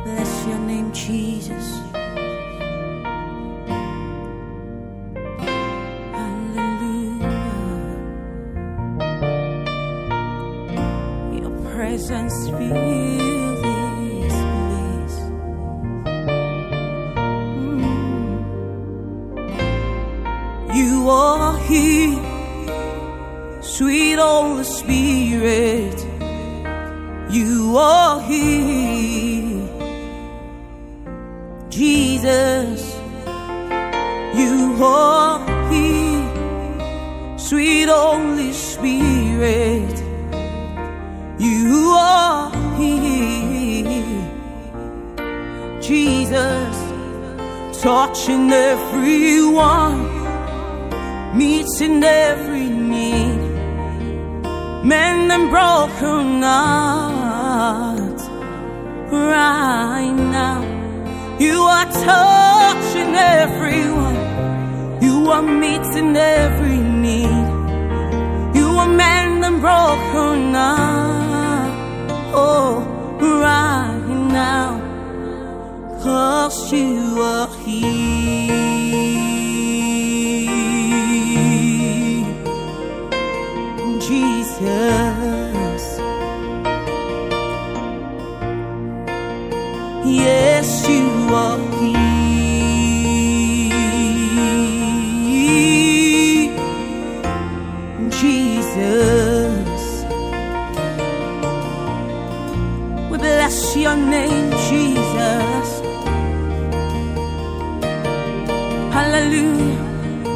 Bless your name, Jesus. Hallelujah. Your presence fill this place. You are here, sweet Holy Spirit. You are here, Jesus. You are here, sweet Holy Spirit. You are here, Jesus. Touching everyone, meeting every need, mend and broken hearts right now. You are touching everyone, you are meeting every need, you are mend and broken hearts, oh, right now, 'cause you are here. Jesus, yes, you are here, Jesus. We bless your name, Jesus. Hallelujah.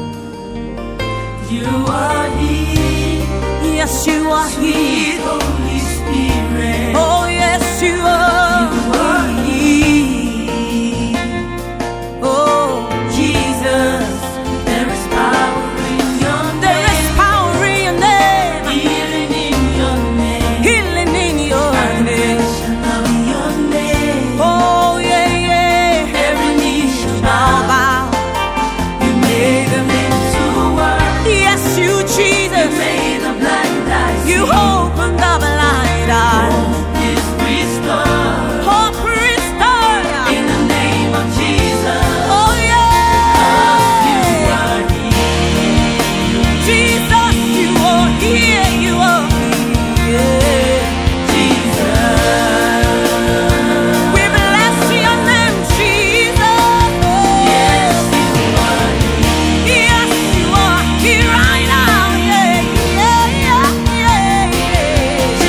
You are here. Yes, you are Sweet Holy Spirit. Oh, yes, you are. You are here. Oh, Jesus, there is power in your name. there is power in your name. Healing in your name. Healing in your name. Affirmation of your name. Oh, yeah, yeah. Every knee shall Bow, bow. bow. You made them into work. Yes, you, You Jesus. made the blind eyes You see. opened the blind eyes. Hope is restored. Hope restored. In the name of Jesus. Oh, yeah. You are here. Jesus, you are here. You are here. Jesus. We bless your name, Jesus. Yes, you are here. Yes, you are here right now. Yeah, yeah, yeah, yeah, yeah.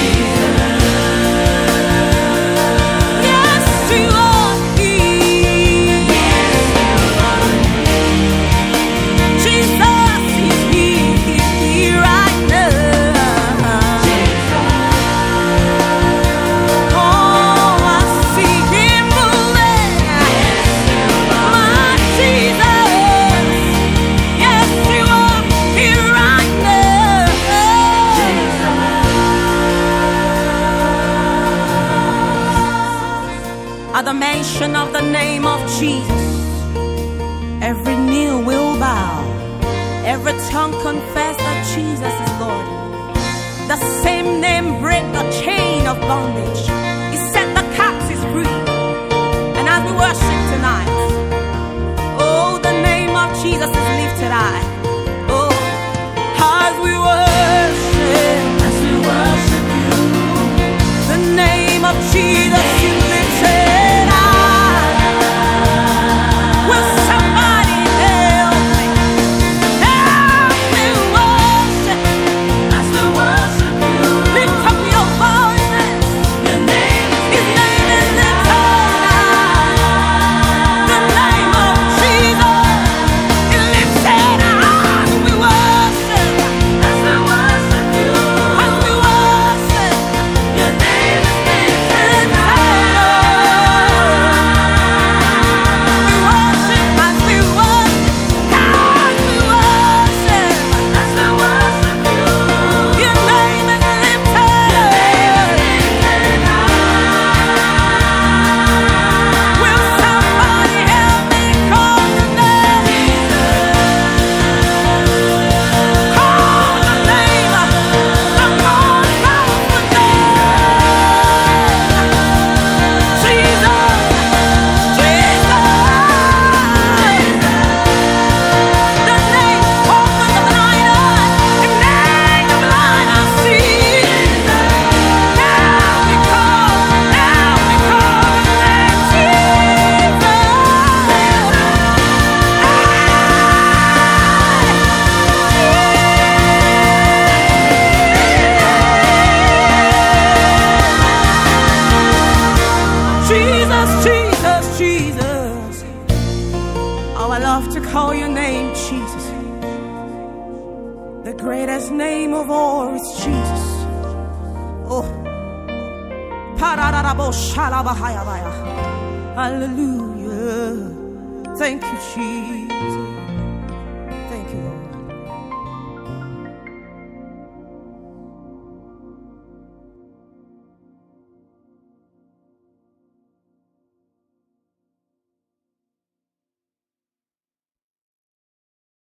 Yes, you are here. Jesus is here right now. Oh, I see him moving. My Jesus. Yes, you are here right now. At the mention of the name of Jesus, every knee will bow, every tongue confess that Jesus is Lord. The same name break the chain of bondage. He set the captives free. And as we worship tonight, oh, the name of Jesus is lifted high. Oh, as we worship, As we worship you, the name of Jesus is lifted high. Will somebody help me? Help me worship. as we worship you, Lift up your voices. the name name, Jesus. The greatest name of all is Jesus. Oh, hallelujah. Thank you, Jesus.